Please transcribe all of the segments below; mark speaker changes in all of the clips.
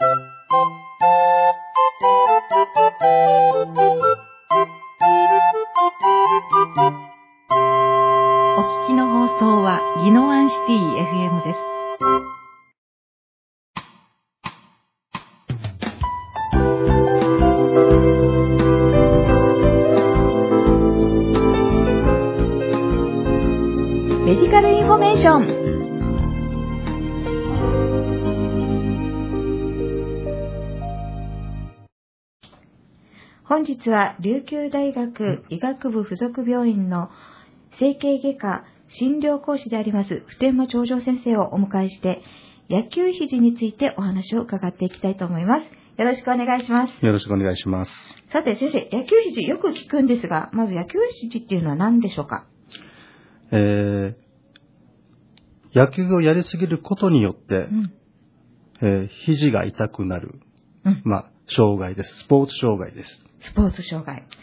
Speaker 1: お聞きの放送は宜野湾シティ FM です。メディカルインフォメーション。本日は琉球大学医学部附属病院の整形外科診療講師であります普天間長城先生をお迎えして野球肘についてお話を伺っていきたいと思います。よろしくお願いします。
Speaker 2: よろしくお願いします。
Speaker 1: さて先生、野球肘よく聞くんですが、まず野球肘っていうのは何でしょうか？
Speaker 2: 野球をやりすぎることによって、肘が痛くなる、障害です。スポーツ障害です。
Speaker 1: スポーツ障害。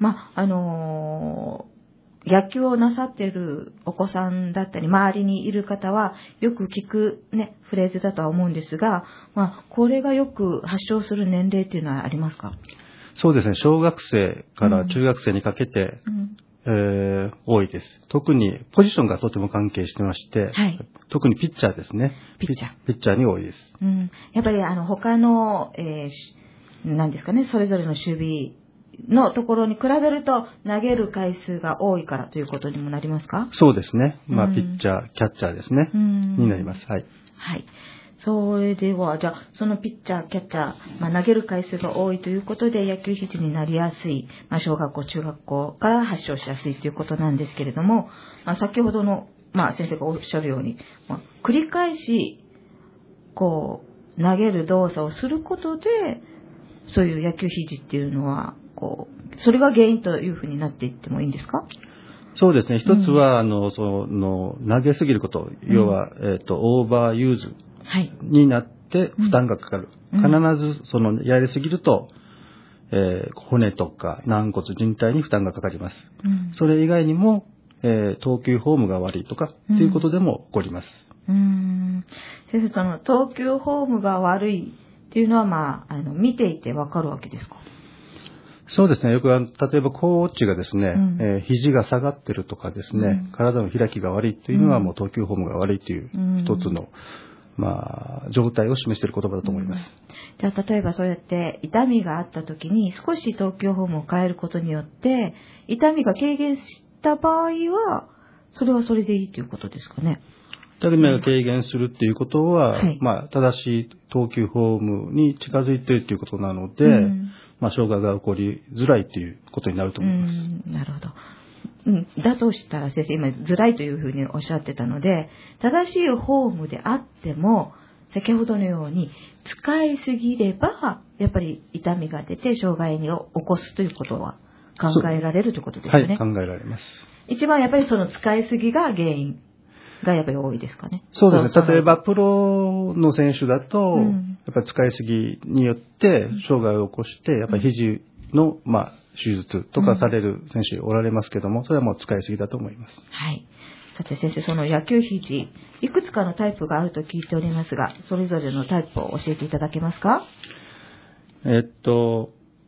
Speaker 1: 野球をなさっているお子さんだったり、周りにいる方はよく聞くね、フレーズだとは思うんですが、これがよく発症する年齢っていうのはありますか？
Speaker 2: そうですね。小学生から中学生にかけて、多いです。特にポジションがとても関係してまして、特にピッチャーですね。ピッチャーに多いです。
Speaker 1: やっぱり他の、何ですかね、それぞれの守備のところに比べると投げる回数が多いからということにもなりますか？
Speaker 2: そうですね。ピッチャー、キャッチャーですね。になります。はい。
Speaker 1: はい。それでは、じゃあ、そのピッチャー、キャッチャー、投げる回数が多いということで、野球肘になりやすい、小学校、中学校から発症しやすいということなんですけれども、先ほどの、先生がおっしゃるように、繰り返し、投げる動作をすることで、そういう野球肘っていうのは、それが原因というふうになっていってもいいんですか？
Speaker 2: そうですね。一つは、投げすぎること、要は、オーバーユーズになって負担がかかる。必ず、やりすぎると、骨とか軟骨、靭帯に負担がかかります。それ以外にも、投球フォームが悪いとか、ということでも起こります。
Speaker 1: 先生、投球フォームが悪いっていうのは、見ていてわかるわけですか？
Speaker 2: そうですね。よく、例えばコーチがですね、肘が下がってるとかですね、体の開きが悪いというのはもう投球フォームが悪いという一つの、状態を示している言葉だと思います。
Speaker 1: じゃあ、例えばそうやって痛みがあった時に少し投球フォームを変えることによって、痛みが軽減した場合は、それはそれでいいということですかね？
Speaker 2: 痛みが軽減するっていうことは、正しい投球フォームに近づいているということなので、障害が起こりづらいということになると思います。
Speaker 1: なるほど。だとしたら先生、今、づらいというふうにおっしゃってたので、正しいフォームであっても、先ほどのように、使いすぎれば、やっぱり痛みが出て、障害を起こすということは考えられるということですよね。
Speaker 2: はい、考えられます。
Speaker 1: 一番やっぱりその使いすぎが原因がやっぱり多いですかね。
Speaker 2: そうですね。例えば、プロの選手だと、やっぱり使いすぎによって、障害を起こして、やっぱり肘の、手術とかされる選手おられますけども、それはもう使いすぎだと思います。
Speaker 1: はい。さて先生、その野球肘、いくつかのタイプがあると聞いておりますが、それぞれのタイプを教えていただけますか？
Speaker 2: 投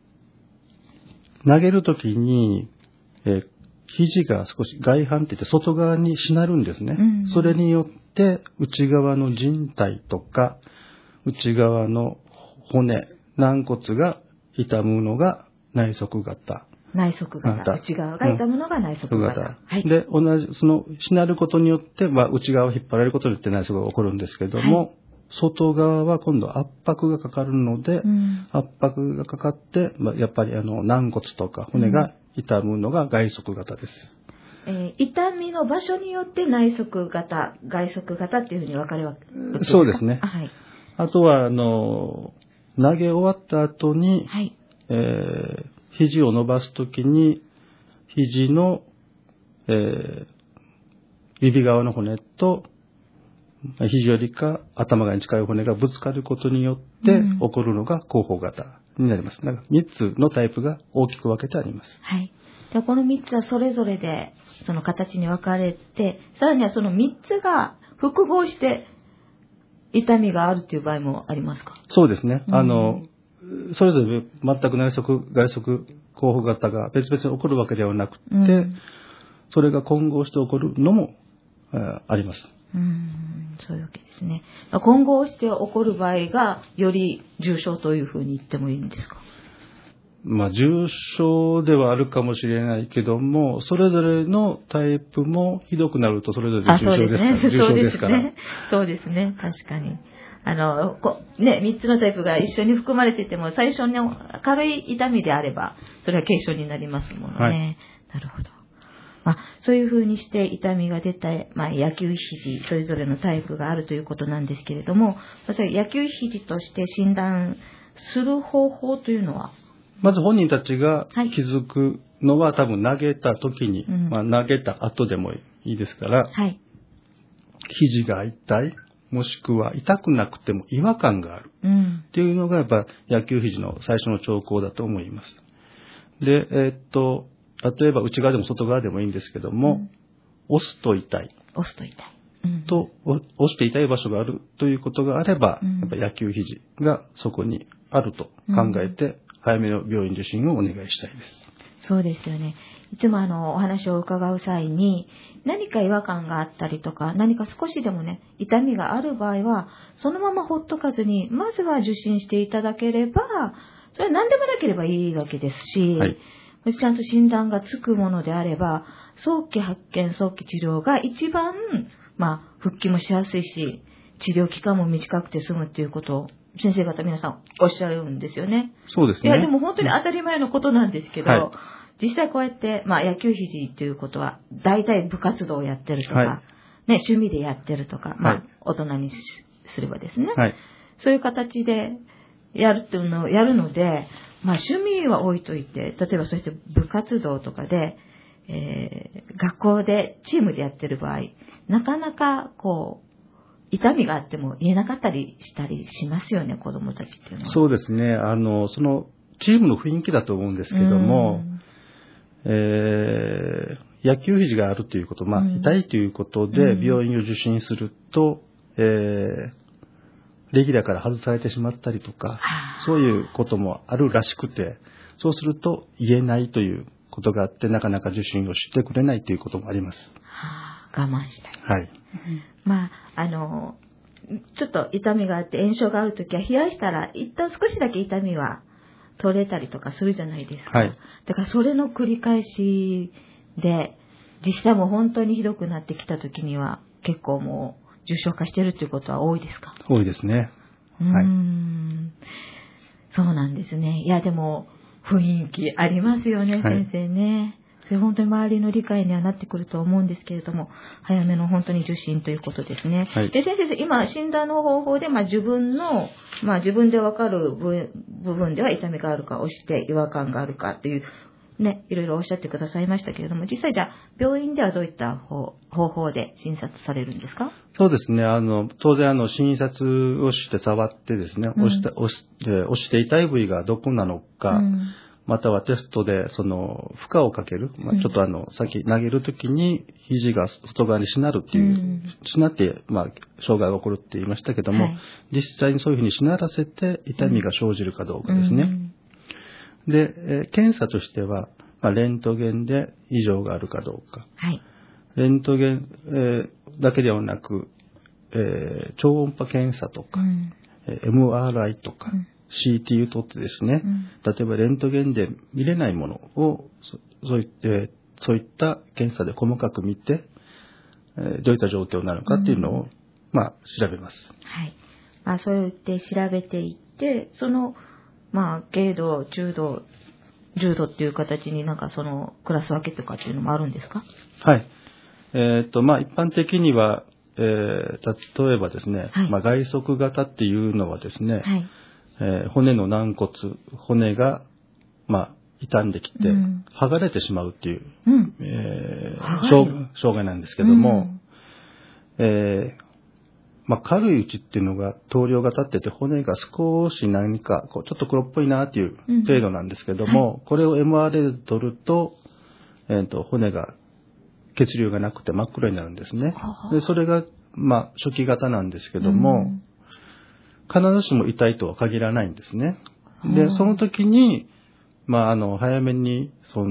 Speaker 2: げるときに、肘が少し外反って言って外側にしなるんですね。それによって内側の靭帯とか内側の骨、軟骨が痛むのが内側型。
Speaker 1: 内側型。内側が痛むのが内側型。
Speaker 2: はい。で、しなることによって、内側を引っ張られることによって内側が起こるんですけども、外側は今度圧迫がかかるので、圧迫がかかって、やっぱり軟骨とか骨が痛むのが外側型です。
Speaker 1: 痛みの場所によって内側型、外側型っていうふうに分かれるわけですか？
Speaker 2: そうですね。あとは、投げ終わった後に、肘を伸ばすときに、肘の、指側の骨と、肘よりか頭側に近い骨がぶつかることによって起こるのが後方型になります。だから3つのタイプが大きく分けてあります。
Speaker 1: はい。じゃあこの3つはそれぞれでその形に分かれて、さらにはその3つが複合して痛みがあるという場合もありますか？
Speaker 2: そうですね。それぞれ全く内側、外側、候補型が別々に起こるわけではなくて、それが混合して起こるのもあります。
Speaker 1: そういうわけですね。混合して起こる場合がより重症というふうに言ってもいいんですか？
Speaker 2: 重症ではあるかもしれないけども、それぞれのタイプもひどくなるとそれぞれ重症ですから。重症ですから。
Speaker 1: そうですね。確かに。3つのタイプが一緒に含まれていても、最初に軽い痛みであれば、それは軽症になりますものね。はい、なるほど。そういうふうにして痛みが出た、野球肘、それぞれのタイプがあるということなんですけれども、野球肘として診断する方法というのは？
Speaker 2: まず本人たちが気づくのは、多分投げた時に、投げた後でもいいですから、肘が痛い、もしくは痛くなくても違和感があるっていうのがやっぱ野球肘の最初の兆候だと思います。で、例えば内側でも外側でもいいんですけども、押すと痛い。押して痛い場所があるということがあれば、やっぱ野球肘がそこにあると考えて、早めの病院受診をお願いしたいです。
Speaker 1: そうですよね。いつもお話を伺う際に、何か違和感があったりとか、何か少しでもね、痛みがある場合は、そのままほっとかずに、まずは受診していただければ、それは何でもなければいいわけですし、ちゃんと診断がつくものであれば、早期発見、早期治療が一番、復帰もしやすいし、治療期間も短くて済むっていうことを、先生方皆さんおっしゃるんですよね。
Speaker 2: そうですね。
Speaker 1: いや、でも本当に当たり前のことなんですけど、実際こうやって、野球肘ということは、大体部活動をやってるとか、趣味でやってるとか、大人にすればですね。そういう形でやるっていうのをやるので、趣味は置いといて、例えばそうして部活動とかで、学校でチームでやってる場合、なかなか痛みがあっても言えなかったりしたりしますよね、子供たちっていうのは。
Speaker 2: そうですね。そのチームの雰囲気だと思うんですけども、野球肘があるということ、痛いということで病院を受診すると、レギュラーから外されてしまったりとか、そういうこともあるらしくて、そうすると言えないということがあって、なかなか受診をしてくれないということもあります。
Speaker 1: 我慢したい。ちょっと痛みがあって炎症があるときは冷やしたら一旦少しだけ痛みは取れたりとかするじゃないですか。だからそれの繰り返しで、実際もう本当にひどくなってきたときには結構もう重症化してるっていうことは多いですか？
Speaker 2: 多いですね。
Speaker 1: そうなんですね。いやでも雰囲気ありますよね、先生ね。それ本当に周りの理解にはなってくると思うんですけれども、早めの本当に受診ということですね。で、先生、今、診断の方法で、自分でわかる部分では痛みがあるか、押して違和感があるかっていう、いろいろおっしゃってくださいましたけれども、実際じゃあ、病院ではどういった方法で診察されるんですか？
Speaker 2: そうですね。当然、診察をして触ってですね、押して痛い部位がどこなのか、またはテストでその負荷をかける、ちょっとさっき投げるときに肘が外側にしなるっていう、しなって障害が起こるって言いましたけども、実際にそういうふうにしならせて痛みが生じるかどうかですね。で、検査としては、レントゲンで異常があるかどうか、レントゲン、だけではなく、超音波検査とか、MRI とか、CT を取ってですね、例えばレントゲンで見れないものをそういった検査で細かく見て、どういった状況なのかっていうのを、調べます。
Speaker 1: そうやって調べていって、その軽度、中度、重度っていう形にそのクラス分けとかっていうのもあるんですか？
Speaker 2: 一般的には、例えばですね、外側型っていうのはですね、骨の軟骨、骨が、傷んできて、剥がれてしまうっていう、障害なんですけども、軽いうちっていうのが糖量が立ってて、骨が少し何か、ちょっと黒っぽいなっていう程度なんですけども、これを MRI で取ると、骨が、血流がなくて真っ黒になるんですね。で、それが、初期型なんですけども、 必ずしも痛いとは限らないんですね。で、その時に、早めに、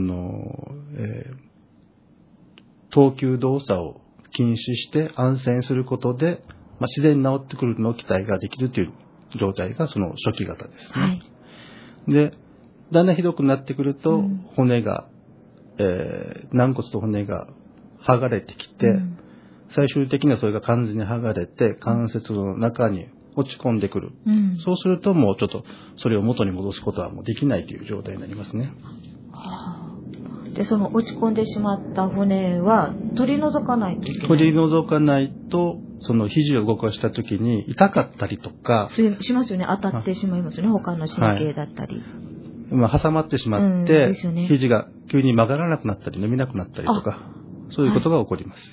Speaker 2: 投球動作を禁止して安静にすることで、自然に治ってくるのを期待ができるという状態がその初期型ですね。はい、で、だんだんひどくなってくると、骨が、軟骨と骨が剥がれてきて、最終的にはそれが完全に剥がれて、関節の中に落ち込んでくる。そうするともうちょっとそれを元に戻すことはもうできないという状態になりますね。
Speaker 1: で、その落ち込んでしまった骨は取り除かないといけない。
Speaker 2: 取り除かないと、その肘を動かした時に痛かったりとか。
Speaker 1: しますよね。当たってしまいますよね。他の神経だったり。
Speaker 2: 挟まってしまって、肘が急に曲がらなくなったり伸びなくなったりとか、そういうことが起こります。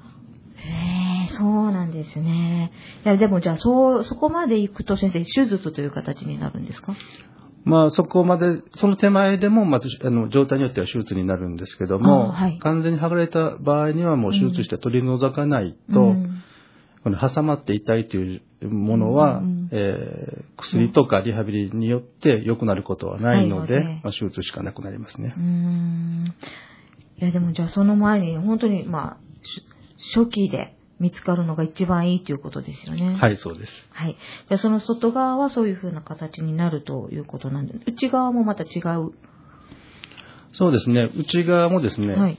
Speaker 1: そうなんですね。いや、でもじゃあ、そこまで行くと先生、手術という形になるんですか？
Speaker 2: そこまで、その手前でも、まず、状態によっては手術になるんですけども、完全に剥がれた場合にはもう手術して取り除かないと、この挟まって痛いというものは、薬とかリハビリによって良くなることはないので、手術しかなくなりますね。
Speaker 1: いや、でもじゃあその前に、本当に、初期で見つかるのが一番いいということですよね。
Speaker 2: はい、そうです。
Speaker 1: はい。じゃあその外側はそういう風な形になるということなんで、内側もまた違う？
Speaker 2: そうですね。内側もですね、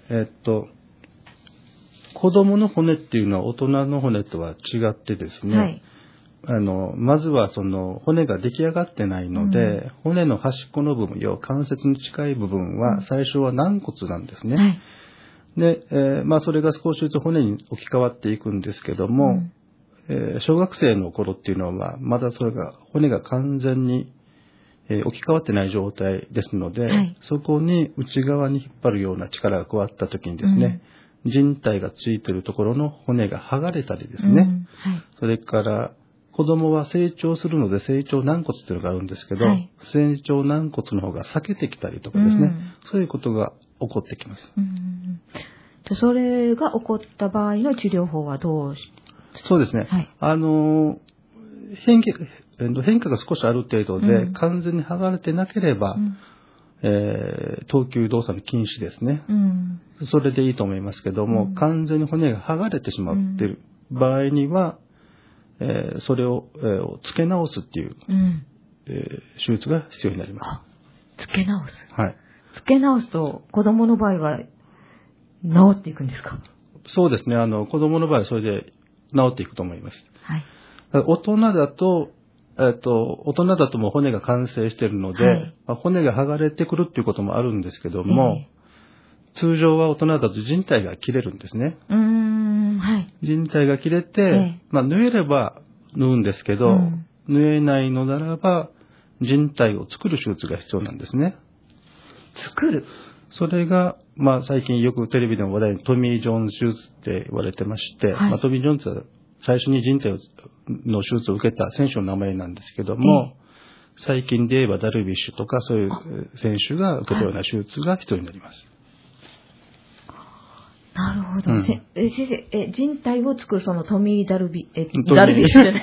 Speaker 2: 子供の骨っていうのは大人の骨とは違ってですね、まずはその骨が出来上がってないので、骨の端っこの部分、要は関節に近い部分は最初は軟骨なんですね。で、それが少しずつ骨に置き換わっていくんですけども、小学生の頃っていうのは、まだそれが、骨が完全に、置き換わってない状態ですので、そこに内側に引っ張るような力が加わった時にですね、靭帯がついているところの骨が剥がれたりですね、それから子供は成長するので成長軟骨っていうのがあるんですけど、成長軟骨の方が裂けてきたりとかですね、そういうことが起こってきます。
Speaker 1: それが起こった場合の治療法はどう？
Speaker 2: そうですね。変化が少しある程度で、完全に剥がれてなければ、投球動作の禁止ですね。それでいいと思いますけども、完全に骨が剥がれてしまっている場合には、それを、付け直すっていう、手術が必要になります。
Speaker 1: 付け直す？
Speaker 2: はい。
Speaker 1: 付け直すと子供の場合は治っていくんですか？
Speaker 2: そうですね。子供の場合はそれで治っていくと思います。大人だともう骨が完成しているので、骨が剥がれてくるっていうこともあるんですけども、通常は大人だと靭帯が切れるんですね。靭帯が切れて、縫えれば縫うんですけど、縫えないのならば、靭帯を作る手術が必要なんですね。
Speaker 1: 作る？
Speaker 2: それが、最近よくテレビでも話題にトミー・ジョーンズ手術って言われてまして、トミー・ジョーンズは最初に靭帯の手術を受けた選手の名前なんですけども、最近で言えばダルビッシュとかそういう選手が受けたような手術が必要になります。
Speaker 1: なるほど。先生、靭帯を作るそのトミー・ダルビッシュじゃない。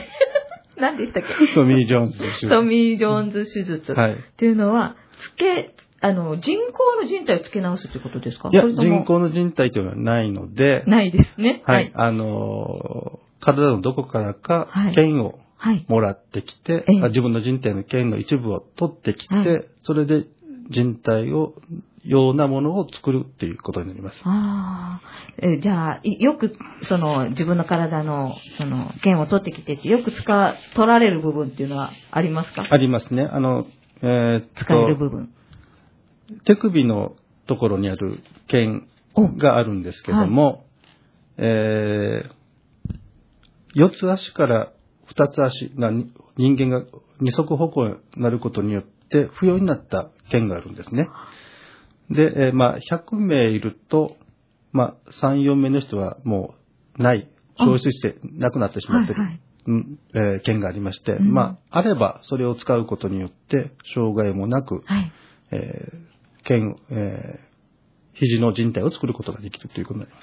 Speaker 1: 何でしたっけ？
Speaker 2: トミー・ジョーンズ手術。
Speaker 1: トミー・ジョーンズ手術っていうのは、人工の靭帯を付け直すってことですか？
Speaker 2: いや、人工の靭帯というのはないので。
Speaker 1: ないですね。
Speaker 2: はい。体のどこからか腱をもらってきて、自分の靭帯の腱の一部を取ってきて、それで靭帯を、ようなものを作るっていうことになります。
Speaker 1: じゃあ、よく、自分の体の、腱を取ってきて、よく取られる部分っていうのはありますか？
Speaker 2: ありますね。
Speaker 1: 使える部分。
Speaker 2: 手首のところにある腱があるんですけども、4つ足から2つ足が人間が二足歩行になることによって不要になった腱があるんですね。で、100名いると、3、4名の人はもうない、消失してなくなってしまっている、腱がありまして、あればそれを使うことによって障害もなく、肘の靭帯を作ることができるということになります。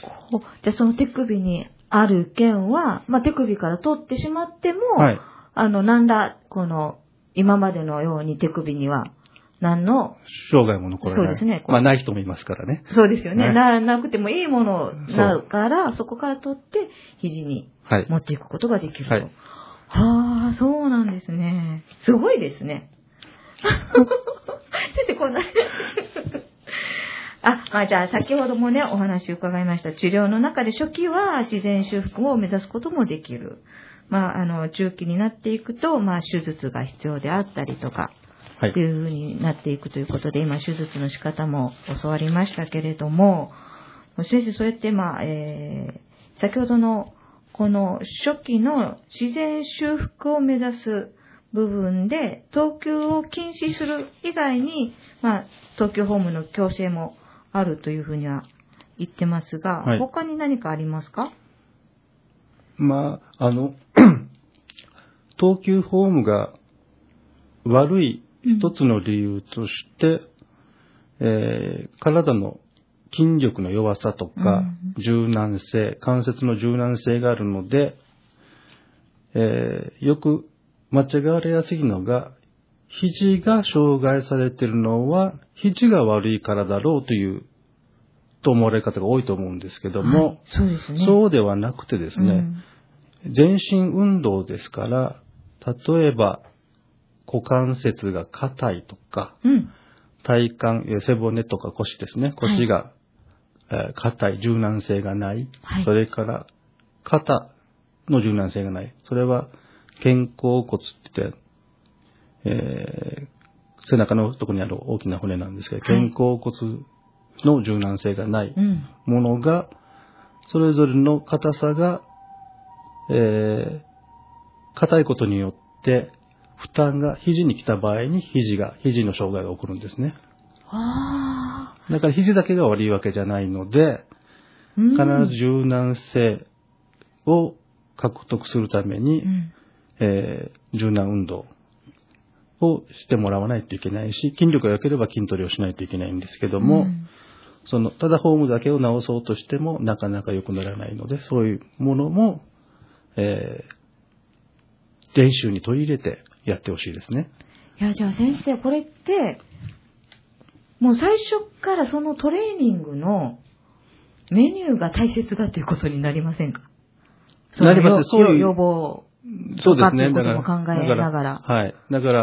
Speaker 1: じゃあその手首にある腱は、手首から取ってしまっても、 なんだ、今までのように手首には、何の
Speaker 2: 障害も残らない。
Speaker 1: そうですね。
Speaker 2: まあ、ない人もいますからね。
Speaker 1: そうですよね。なくてもいいものになるから、そこから取って、肘に持っていくことができると。はい。はあ、そうなんですね。すごいですね。出てこない。じゃあ先ほどもね、お話伺いました。治療の中で初期は自然修復を目指すこともできる。中期になっていくと、手術が必要であったりとか、はい、っていう風になっていくということで、今手術の仕方も教わりましたけれども、先生、そうやって先ほどのこの初期の自然修復を目指す部分で、投球を禁止する以外に、投球フォームの矯正もあるというふうには言ってますが、はい、他に何かありますか？
Speaker 2: 投球フォームが悪い一つの理由として、体の筋力の弱さとか、柔軟性、関節の柔軟性があるので、よく間違われやすいのが、肘が障害されているのは、肘が悪いからだろうと思われる方が多いと思うんですけども、はい、
Speaker 1: そうですね。
Speaker 2: そうではなくてですね、全身運動ですから、例えば、股関節が硬いとか、体幹、背骨とか腰ですね、腰が硬い、柔軟性がない、はい、それから肩の柔軟性がない、それは肩甲骨って言って、背中のところにある大きな骨なんですけど、肩甲骨の柔軟性がないものが、それぞれの硬さが、硬いことによって負担が肘に来た場合に肘の障害が起こるんですね。だから肘だけが悪いわけじゃないので、必ず柔軟性を獲得するために、柔軟運動をしてもらわないといけないし、筋力が良ければ筋トレをしないといけないんですけども、ただフォームだけを直そうとしてもなかなか良くならないので、そういうものも、練習に取り入れてやってほしいですね。
Speaker 1: いや、じゃあ先生、これって、もう最初からそのトレーニングのメニューが大切だということになりませんか？
Speaker 2: なります。
Speaker 1: そういう予防とかっていうことも考えながら。
Speaker 2: はい。だから、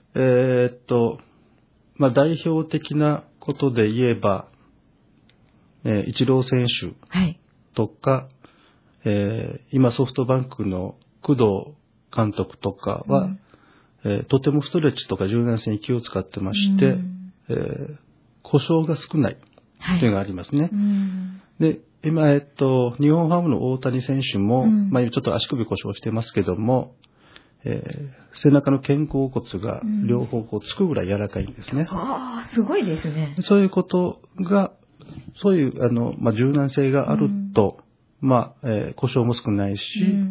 Speaker 2: 代表的なことで言えば、イチロー選手とか、今ソフトバンクの工藤監督とかは、とてもストレッチとか柔軟性に気を使ってまして、故障が少ないというのがありますね。で、今、日本ハムの大谷選手も、ちょっと足首故障してますけども、背中の肩甲骨が両方つくぐらい柔らかいんですね。
Speaker 1: すごいですね。
Speaker 2: そういうことが、そういう、柔軟性があると、故障も少ないし、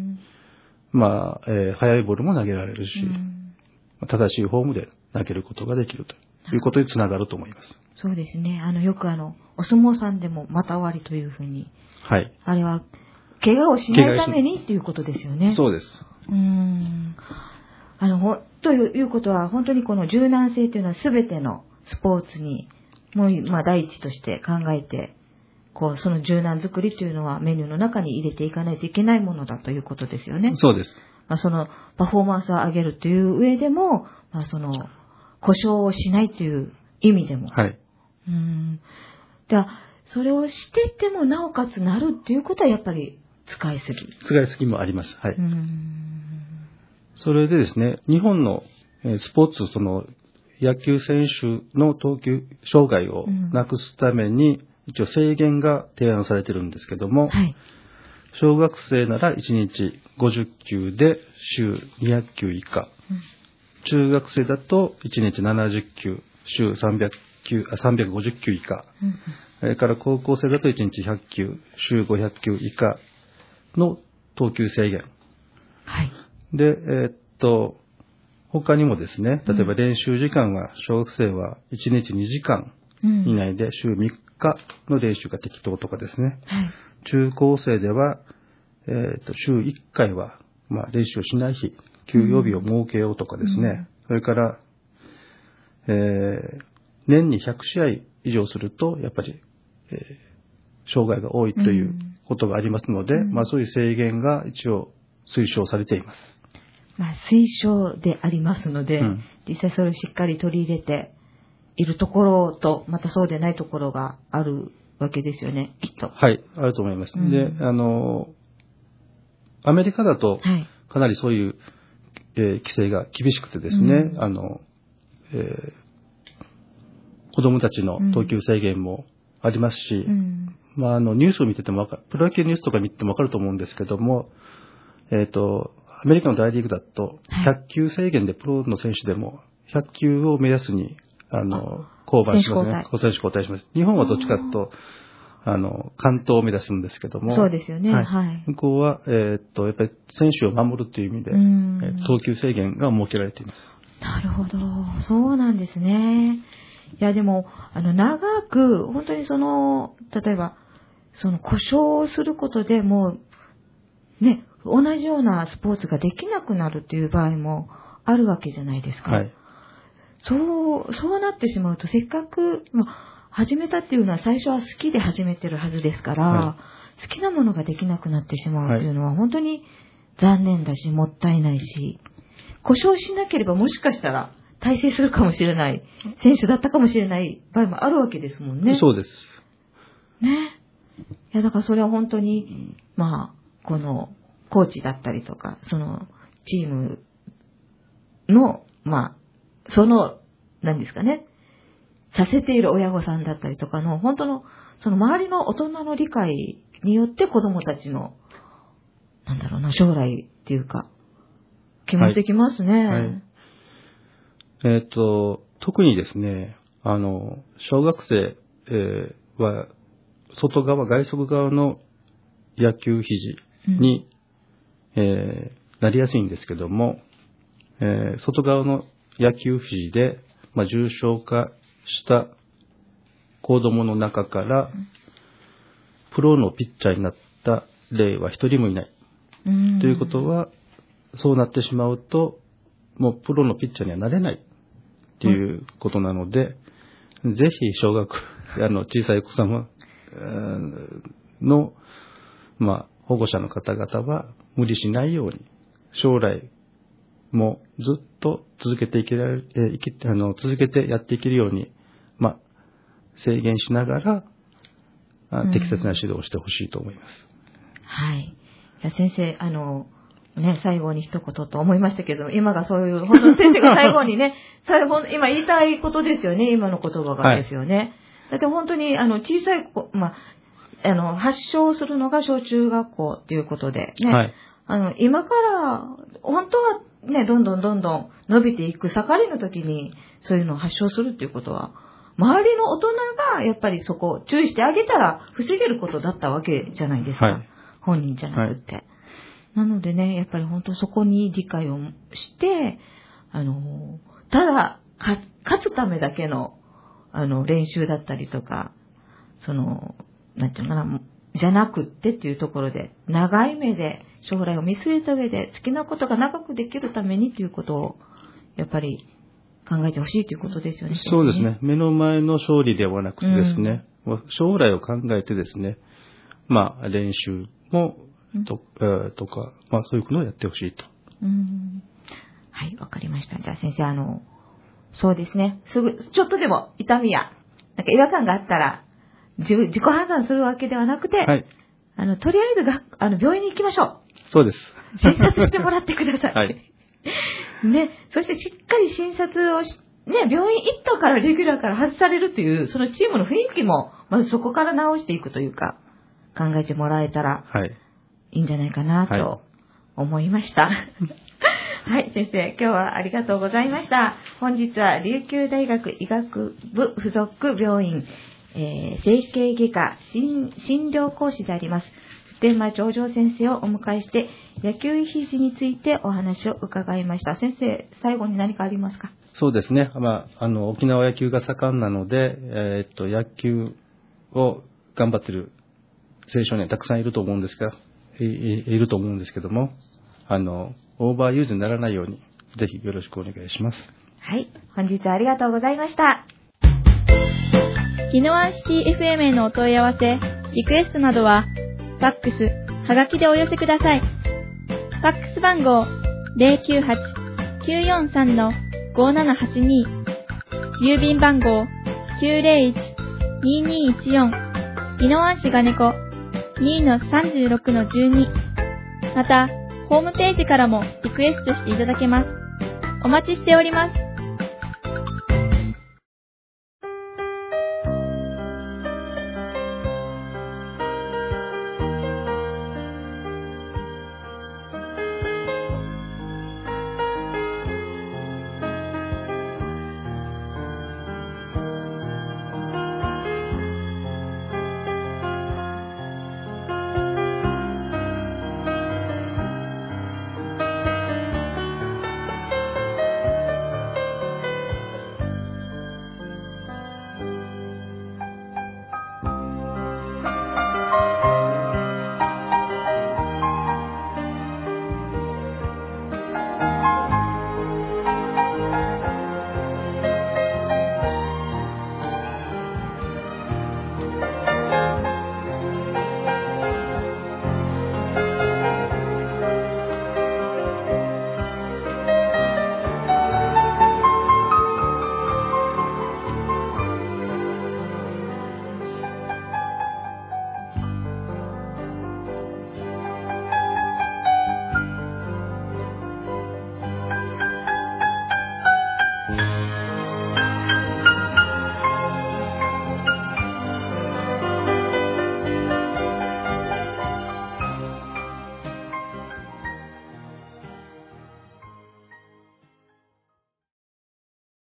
Speaker 2: 速いボールも投げられるし、正しいフォームで投げることができるということにつながると思います。
Speaker 1: そうですね。よくお相撲さんでも股割りというふうに。
Speaker 2: はい。
Speaker 1: あれは、怪我をしないためにっていうことですよね。
Speaker 2: そうです。
Speaker 1: ということは、本当にこの柔軟性というのは全てのスポーツに、もう、第一として考えて、その柔軟作りというのはメニューの中に入れていかないといけないものだということですよね。
Speaker 2: そうです。
Speaker 1: そのパフォーマンスを上げるという上でも、故障をしないという意味でも。
Speaker 2: はい。
Speaker 1: それをしててもなおかつなるっていうことはやっぱり使いすぎ。
Speaker 2: 使いすぎもあります。はい。それでですね、日本のスポーツ、野球選手の投球障害をなくすために、一応制限が提案されてるんですけども、はい、小学生なら1日50球で週200球以下、中学生だと1日70球、週350球以下、それから高校生だと1日100球、週500球以下の投球制限。
Speaker 1: はい、
Speaker 2: で、他にもですね、例えば練習時間が小学生は1日2時間以内で週3日の練習が適当とかですね。
Speaker 1: はい、
Speaker 2: 中高生では、週1回は、練習をしない日、 休養日を設けようとかですね、それから、年に100試合以上すると、やっぱり、障害が多いということがありますので、そういう制限が一応推奨されています。
Speaker 1: 推奨でありますので、実際それをしっかり取り入れているところと、またそうでないところがあるわけですよね、きっと。
Speaker 2: はい、あると思います。で、アメリカだと、かなりそういう、規制が厳しくてですね、子供たちの投球制限もありますし、ニュースを見ててもプロ野球ニュースとか見ててもわかると思うんですけども、アメリカの大リーグだと、100球制限でプロの選手でも、100球を目安に、降板しますね。選手交代します。日本はどっちかというと、完投を目指すんですけども。
Speaker 1: そうですよね。
Speaker 2: 向こうは、やっぱり選手を守るという意味で、投球制限が設けられています。
Speaker 1: なるほど。そうなんですね。いや、でも、長く、本当に例えば、故障をすることでもう、ね、同じようなスポーツができなくなるという場合もあるわけじゃないですか。そうなってしまうと、せっかく、始めたっていうのは最初は好きで始めてるはずですから、好きなものができなくなってしまうっていうのは本当に残念だし、もったいないし、故障しなければもしかしたら大成するかもしれない、選手だったかもしれない場合もあるわけですもんね。
Speaker 2: そうです。
Speaker 1: ね。いや、だからそれは本当に、この、コーチだったりとか、チームの、何ですかね、させている親御さんだったりとかの、本当の、周りの大人の理解によって子供たちの、将来っていうか、決まってきますね。
Speaker 2: 特にですね、小学生、は、外側側の野球肘に、なりやすいんですけども、外側の野球肘で、重症化した子供の中から、プロのピッチャーになった例は一人もいない。ということは、そうなってしまうと、もうプロのピッチャーにはなれないっていうことなので、ぜひ小さいお子様の、保護者の方々は無理しないように、将来もずっと続けてやっていけるように、制限しながら、適切な指導をしてほしいと思います。
Speaker 1: はい。じゃ先生、最後に一言と思いましたけど、今がそういう、本当に先生が最後にね、今言いたいことですよね、今の言葉がですよね。だって本当に、小さい子、発症するのが小中学校っていうことで、ね。今から、本当はね、どんどん伸びていく盛りの時に、そういうのを発症するっていうことは、周りの大人がやっぱりそこを注意してあげたら防げることだったわけじゃないですか。本人じゃなくて。なのでね、やっぱり本当そこに理解をして、ただ、勝つためだけの、練習だったりとか、なんていうのかな、じゃなくってっていうところで、長い目で、将来を見据えた上で、好きなことが長くできるためにということを、やっぱり考えてほしいということですよね。
Speaker 2: そうですね。目の前の勝利ではなくてですね、将来を考えてですね、練習も、とか、そういうことをやってほしいと。
Speaker 1: はい、わかりました。じゃあ先生、そうですね。ちょっとでも痛みや、違和感があったら、自己判断するわけではなくて、とりあえず病院に行きましょう。
Speaker 2: そうです。
Speaker 1: 診察してもらってください。ね、そしてしっかり診察をね、病院行ったからレギュラーから外されるという、そのチームの雰囲気も、まずそこから直していくというか、考えてもらえたら、いいんじゃないかなと思いました。はい、先生、今日はありがとうございました。本日は琉球大学医学部附属病院、整形外科診療講師であります普天間上先生をお迎えして野球肘についてお話を伺いました。先生、最後に何かありますか？
Speaker 2: そうですね。沖縄野球が盛んなので、野球を頑張っている青少年たくさんいると思うんですけども、 オーバーユーズにならないように、ぜひよろしくお願いします。
Speaker 1: はい。本日はありがとうございました。
Speaker 3: 宜野湾シティ FM へのお問い合わせ、リクエストなどは、ファックス、はがきでお寄せください。ファックス番号 098-943-5782 郵便番号 901-2214 宜野湾市金子 2-36-12 また、ホームページからもリクエストしていただけます。お待ちしております。